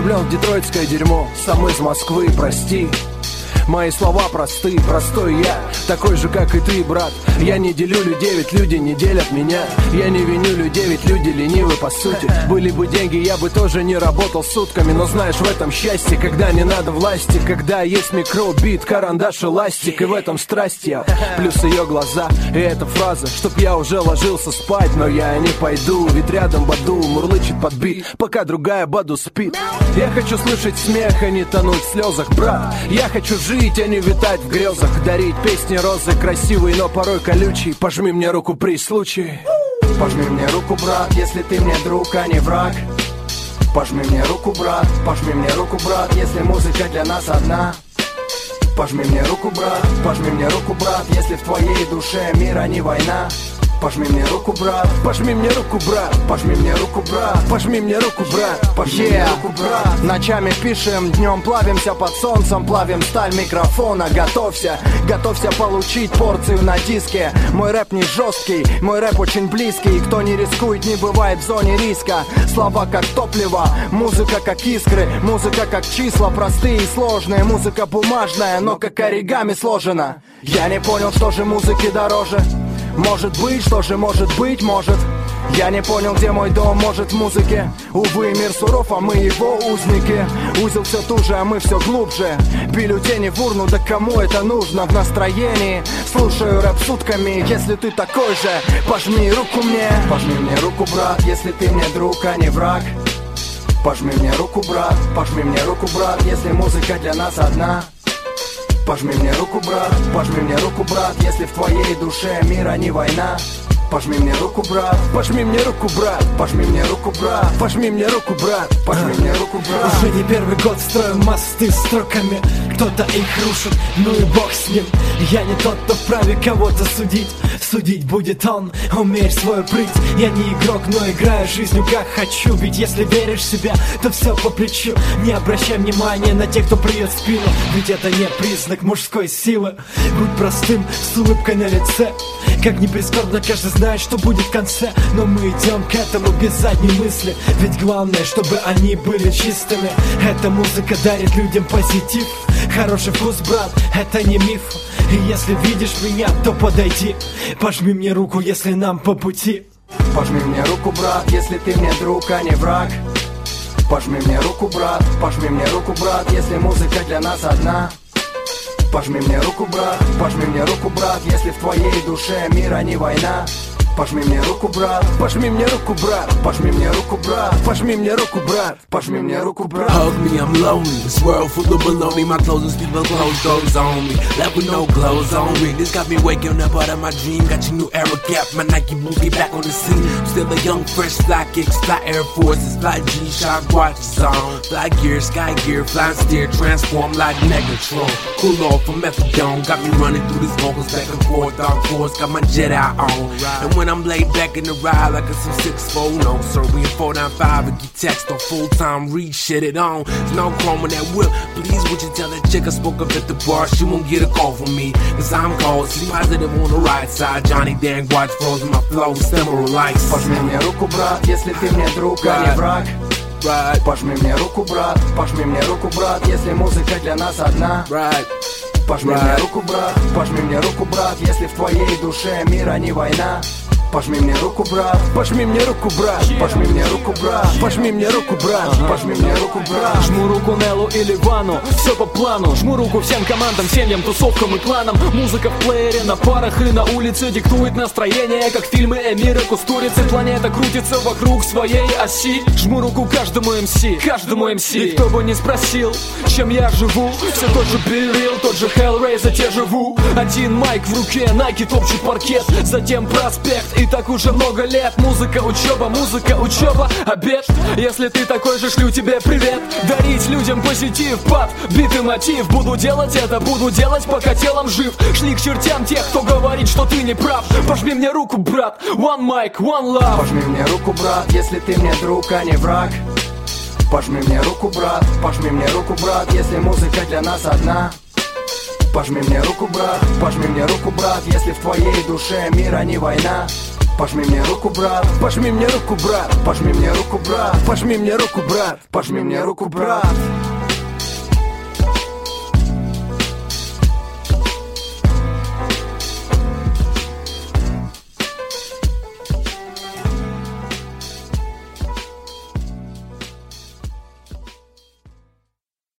влюблен в детройтское дерьмо. Сам из Москвы, прости. Мои слова просты, простой я, такой же, как и ты, брат. Я не делю людей, ведь люди не делят меня. Я не виню людей, ведь люди ленивы по сути. Были бы деньги, я бы тоже не работал сутками. Но знаешь, в этом счастье, когда не надо власти, когда есть микробит, карандаш и ластик. И в этом страсть я, плюс ее глаза. И эта фраза, чтоб я уже ложился спать. Но я не пойду, ведь рядом Баду мурлычет под бит, пока другая Баду спит. Я хочу слышать смех, а не тонуть в слезах, брат. Я хочу жить, а не витать в грезах. Дарить песни розы красивые, но порой колючие. Пожми мне руку при случае. Пожми мне руку, брат, если ты мне друг, а не враг. Пожми мне руку, брат, пожми мне руку, брат, если музыка для нас одна. Пожми мне руку, брат, пожми мне руку, брат, если в твоей душе мир, а не война. Пожми мне руку, брат, пожми мне руку, брат, пожми мне руку, брат, пожми мне руку, брат, пожми мне руку, брат. Ночами пишем, днем плавимся под солнцем, плавим сталь микрофона. Готовься, готовься получить порцию на диске. Мой рэп не жесткий, мой рэп очень близкий. Кто не рискует, не бывает в зоне риска. Слова как топливо, музыка как искры, музыка как числа, простые и сложные. Музыка бумажная, но как оригами сложена. Я не понял, что же музыки дороже. Может быть, что же может быть, может. Я не понял, где мой дом, может в музыке. Увы, мир суров, а мы его узники. Узел все туже, а мы все глубже. Бюллетени в урну, да кому это нужно? В настроении слушаю рэп сутками. Если ты такой же, пожми руку мне. Пожми мне руку, брат, если ты мне друг, а не враг. Пожми мне руку, брат, пожми мне руку, брат, если музыка для нас одна. Пожми мне руку, брат, пожми мне руку, брат, если в твоей душе мир, а не война. Пожми мне руку, брат, пожми мне руку, брат, пожми мне руку, брат, пожми мне руку, брат, пожми мне руку, брат. Уже не первый год строю мосты строками, кто-то их рушит, ну и бог с ним. Я не тот, кто вправе кого-то судить. Судить будет он, умерь свою прыть. Я не игрок, но играю жизнью как хочу. Ведь если веришь в себя, то все по плечу. Не обращай внимания на тех, кто плюет в спину. Ведь это не признак мужской силы. Будь простым, с улыбкой на лице. Как ни прискорбно, каждый знает, что будет в конце. Но мы идем к этому без задней мысли. Ведь главное, чтобы они были чистыми. Эта музыка дарит людям позитив. Хороший вкус, брат, это не миф. И если видишь меня, то подойди. Пожми мне руку, если нам по пути. Пожми мне руку, брат, если ты мне друг, а не враг. Пожми мне руку, брат, пожми мне руку, брат, если музыка для нас одна. Пожми мне руку, брат, пожми мне руку, брат, если в твоей душе мир, а не война. Пожми мне руку, брат, пожми мне руку, брат, пожми мне руку, брат, пожми мне руку, брат, пожми мне руку, брат. Hug me, I'm lonely. This world full of baloney. My clothes and people clothes goes on me. Left with no clothes on me. This got me waking up out of my dream. Got your new era cap, my Nike boots get back on the scene. Still a young, fresh, fly kicks, fly Air Forces, fly G-Shock watches on. Fly gear, sky gear, fly steer, transform like Megatron. Cool off from methadone. Got me running through these vocals back and forth, dark force. Got my jet out on. And when I'm laid back in the ride like it's some 6-4, no sir, we in 495 and get text on full-time, read shit it on. There's no chrome in that whip. Please would you tell that chick I spoke up at the bar she won't get a call from me, cause I'm cold, see positive on the right side. Johnny Dan watch frozen my flow, similar lights. Пожми мне руку, брат, если ты мне друг, а не враг. Пожми мне руку, брат, пожми мне руку, брат, если музыка для нас одна. Пожми мне руку, брат, пожми мне руку, брат, если в твоей душе мир, а не война. Пожми мне руку, брат, пожми мне руку, брат, пожми мне руку, брат, пожми мне руку, брат, пожми мне руку, брат. Жму руку Неллу или Вану, все по плану. Жму руку всем командам, семьям, тусовкам и кланам. Музыка в плеере, на парах и на улице диктует настроение, как фильмы Эмира Кустурицы. Планета крутится вокруг своей оси. Жму руку каждому МС, каждому МС. И кто бы не спросил, чем я живу, все тот же Бирил, тот же Hellraiser, те живу. Один майк в руке, Nike топчет паркет, затем проспект. И так уже много лет. Музыка, учеба, обед. Если ты такой же, шлю тебе привет. Дарить людям позитив, пап, бит и мотив. Буду делать это, буду делать, пока телом жив. Шли к чертям тех, кто говорит, что ты не прав. Пожми мне руку, брат, one mic, one love. Пожми мне руку, брат, если ты мне друг, а не враг. Пожми мне руку, брат, пожми мне руку, брат, если музыка для нас одна. Пожми мне руку, брат, пожми мне руку, брат, если в твоей душе мир, а не война. пожми мне руку, брат. Пожми мне руку, брат. Пожми мне руку, брат. Пожми мне руку, брат. Пожми мне руку, брат.